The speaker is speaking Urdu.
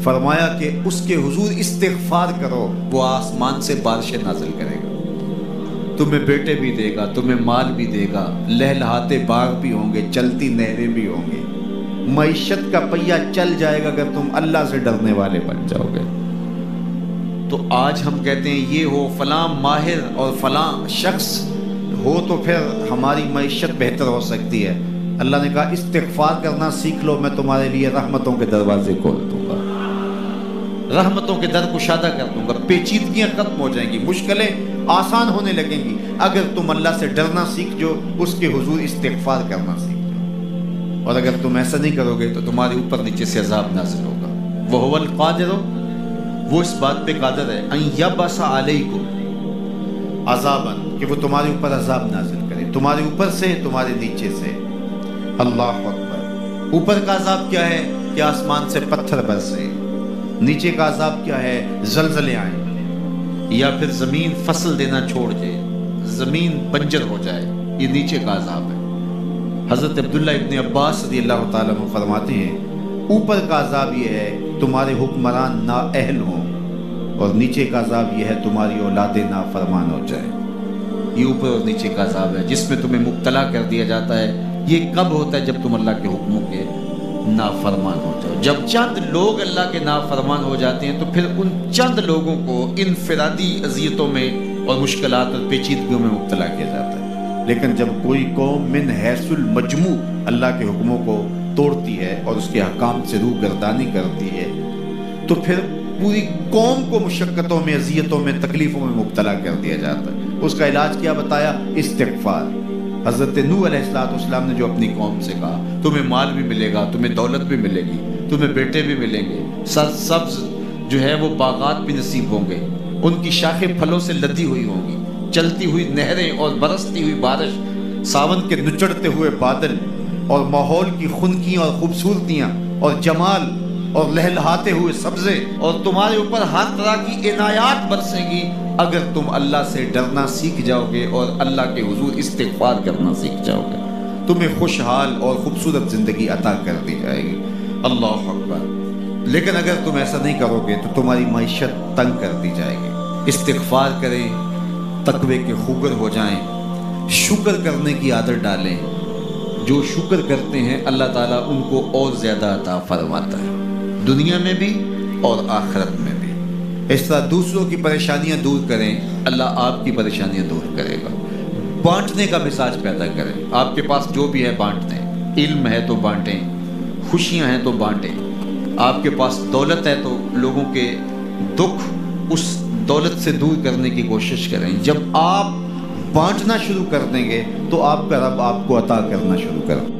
فرمایا کہ اس کے حضور استغفار کرو، وہ آسمان سے بارشیں نازل کرے گا، تمہیں بیٹے بھی دے گا، تمہیں مال بھی دے گا، لہلہاتے باغ بھی ہوں گے، چلتی نہریں بھی ہوں گی، معیشت کا پہیہ چل جائے گا اگر تم اللہ سے ڈرنے والے بن جاؤ گے۔ تو آج ہم کہتے ہیں یہ ہو فلاں ماہر اور فلاں شخص ہو تو پھر ہماری معیشت بہتر ہو سکتی ہے۔ اللہ نے کہا استغفار کرنا سیکھ لو، میں تمہارے لیے رحمتوں کے دروازے کھول دوں گا، رحمتوں کے در کشادہ کر دوں گا، پیچیدگیاں ختم ہو جائیں گی، مشکلیں آسان ہونے لگیں گی اگر تم اللہ سے ڈرنا سیکھ جو، اس کے حضور استغفار کرنا سیکھ جو۔ اور اگر تم ایسا نہیں کرو گے تو تمہارے اوپر نیچے سے عذاب نازل ہوگا۔ وَهُوَ الْقَادِرُ، وہ اس بات پہ قادر ہے، أَن يَبْعَثَ عَلَيْكُمْ عَذَابًا، کہ وہ تمہارے اوپر عذاب نازل کرے، تمہارے اوپر سے، تمہارے نیچے سے۔ اللہ اکبر۔ اوپر کا عذاب کیا ہے کہ آسمان سے پتھر برسے، نیچے کا عذاب کیا ہے زلزلے آئیں، یا پھر زمین فصل دینا چھوڑ دے، زمین بنجر ہو جائے، یہ نیچے کا عذاب ہے۔ حضرت عبداللہ ابن عباس رضی اللہ تعالیٰ عنہ فرماتے ہیں اوپر کا عذاب یہ ہے تمہارے حکمران نااہل ہوں، اور نیچے کا عذاب یہ ہے تمہاری اولاد نافرمان ہو جائے۔ یہ اوپر اور نیچے کا عذاب ہے جس میں تمہیں مبتلا کر دیا جاتا ہے۔ یہ کب ہوتا ہے؟ جب تم اللہ کے حکموں کے نافرمان ہو جاؤ۔ جب چند لوگ اللہ کے نافرمان ہو جاتے ہیں تو پھر ان چند لوگوں کو انفرادی اذیتوں میں اور مشکلات اور پیچیدگیوں میں مبتلا کیا جاتا ہے۔ لیکن جب کوئی قوم من حیث المجموع اللہ کے حکموں کو توڑتی ہے اور اس کے حکام سے روح گردانی کرتی ہے تو پھر پوری قوم کو مشقتوں میں، اذیتوں میں، تکلیفوں میں مبتلا کر دیا جاتا ہے۔ اس کا علاج کیا بتایا؟ استغفار۔ حضرت نوح علیہ السلام نے جو اپنی قوم سے کہا تمہیں مال بھی ملے گا، تمہیں دولت بھی ملے گی، تمہیں بیٹے بھی ملیں گے، سرسبز جو ہے وہ باغات بھی نصیب ہوں گے، ان کی شاخیں پھلوں سے لدی ہوئی ہوں گی، چلتی ہوئی نہریں اور برستی ہوئی بارش، ساون کے نچڑتے ہوئے بادل، اور ماحول کی خنکیاں اور خوبصورتیاں اور جمال اور لہلہاتے ہوئے سبزے، اور تمہارے اوپر ہر طرح کی عنایات برسیں گی اگر تم اللہ سے ڈرنا سیکھ جاؤ گے اور اللہ کے حضور استغفار کرنا سیکھ جاؤ گے، تمہیں خوشحال اور خوبصورت زندگی عطا کر دی جائے گی۔ اللہ اکبر۔ لیکن اگر تم ایسا نہیں کرو گے تو تمہاری معیشت تنگ کر دی جائے گی۔ استغفار کریں، تقوی کے خوگر ہو جائیں، شکر کرنے کی عادت ڈالیں۔ جو شکر کرتے ہیں اللہ تعالیٰ ان کو اور زیادہ عطا فرماتا ہے، دنیا میں بھی اور آخرت میں بھی۔ اس طرح دوسروں کی پریشانیاں دور کریں، اللہ آپ کی پریشانیاں دور کرے گا۔ بانٹنے کا مزاج پیدا کریں، آپ کے پاس جو بھی ہے بانٹ دیں، علم ہے تو بانٹیں، خوشیاں ہیں تو بانٹیں، آپ کے پاس دولت ہے تو لوگوں کے دکھ اس دولت سے دور کرنے کی کوشش کریں۔ جب آپ بانٹنا شروع کر دیں گے تو آپ کا رب آپ کو عطا کرنا شروع کر